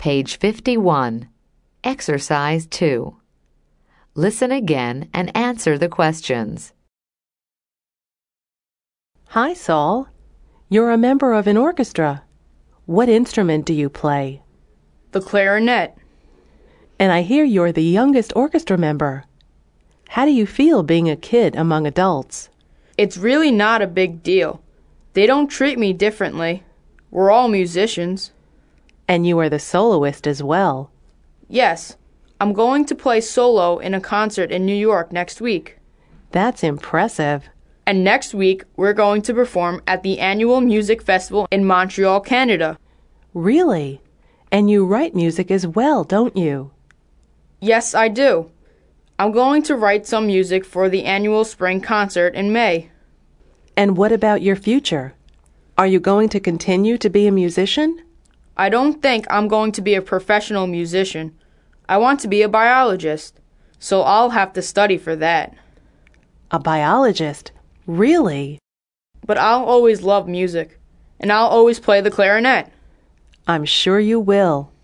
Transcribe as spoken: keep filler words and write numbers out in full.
Page fifty-one. Exercise two. Listen again and answer the questions. Hi, Saul. You're a member of an orchestra. What instrument do you play? The clarinet. And I hear you're the youngest orchestra member. How do you feel being a kid among adults? It's really not a big deal. They don't treat me differently. We're all musicians. And you are the soloist as well. Yes, I'm going to play solo in a concert in New York next week. That's impressive. And next week, we're going to perform at the annual music festival in Montreal, Canada. Really? And you write music as well, don't you? Yes, I do. I'm going to write some music for the annual spring concert in May. And what about your future? Are you going to continue to be a musician? I don't think I'm going to be a professional musician. I want to be a biologist, so I'll have to study for that. A biologist? Really? But I'll always love music, and I'll always play the clarinet. I'm sure you will.